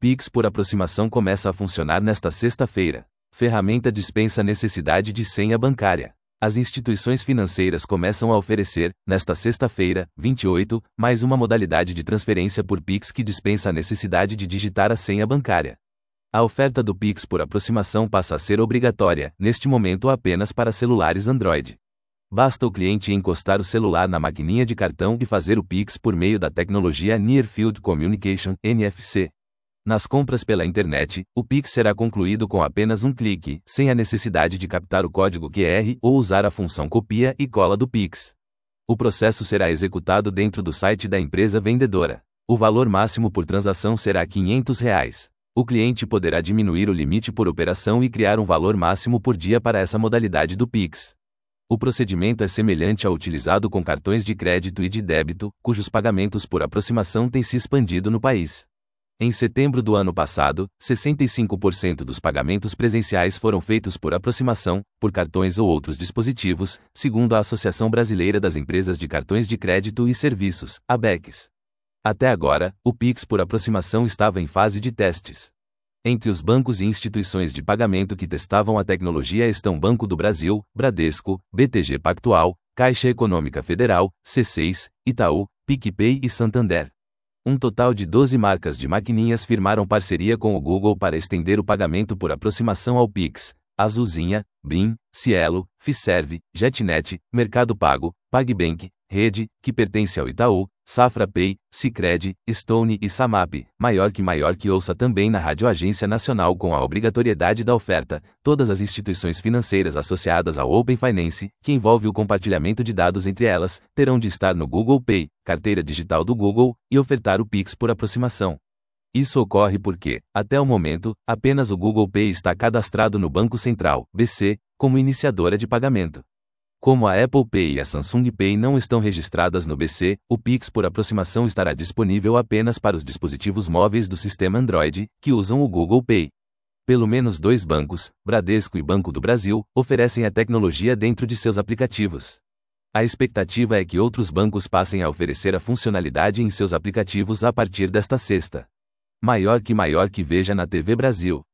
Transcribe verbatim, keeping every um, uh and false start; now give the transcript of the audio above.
Pix por aproximação começa a funcionar nesta sexta-feira. Ferramenta dispensa necessidade de senha bancária. As instituições financeiras começam a oferecer, nesta sexta-feira, vinte e oito, mais uma modalidade de transferência por Pix que dispensa a necessidade de digitar a senha bancária. A oferta do Pix por aproximação passa a ser obrigatória, neste momento apenas para celulares Android. Basta o cliente encostar o celular na maquininha de cartão e fazer o Pix por meio da tecnologia Near Field Communication, N F C. Nas compras pela internet, o Pix será concluído com apenas um clique, sem a necessidade de captar o código Q R ou usar a função copia e cola do Pix. O processo será executado dentro do site da empresa vendedora. O valor máximo por transação será quinhentos reais. O cliente poderá diminuir o limite por operação e criar um valor máximo por dia para essa modalidade do Pix. O procedimento é semelhante ao utilizado com cartões de crédito e de débito, cujos pagamentos por aproximação têm se expandido no país. Em setembro do ano passado, sessenta e cinco por cento dos pagamentos presenciais foram feitos por aproximação, por cartões ou outros dispositivos, segundo a Associação Brasileira das Empresas de Cartões de Crédito e Serviços, A B E Cs. Até agora, o Pix por aproximação estava em fase de testes. Entre os bancos e instituições de pagamento que testavam a tecnologia estão Banco do Brasil, Bradesco, B T G Pactual, Caixa Econômica Federal, C seis, Itaú, PicPay e Santander. Um total de doze marcas de maquininhas firmaram parceria com o Google para estender o pagamento por aproximação ao Pix. Azulzinha, Blim, Cielo, Fiserv, Jetnet, Mercado Pago, PagBank, Rede, que pertence ao Itaú, Safra Pay, Sicredi, Stone e Samap, maior que maior que ouça também na Rádio Agência Nacional com a obrigatoriedade da oferta, todas as instituições financeiras associadas ao Open Finance, que envolve o compartilhamento de dados entre elas, terão de estar no Google Pay, carteira digital do Google, e ofertar o Pix por aproximação. Isso ocorre porque, até o momento, apenas o Google Pay está cadastrado no Banco Central, B C, como iniciadora de pagamento. Como a Apple Pay e a Samsung Pay não estão registradas no B C, o Pix por aproximação estará disponível apenas para os dispositivos móveis do sistema Android, que usam o Google Pay. Pelo menos dois bancos, Bradesco e Banco do Brasil, oferecem a tecnologia dentro de seus aplicativos. A expectativa é que outros bancos passem a oferecer a funcionalidade em seus aplicativos a partir desta sexta. Maior que maior que veja na T V Brasil.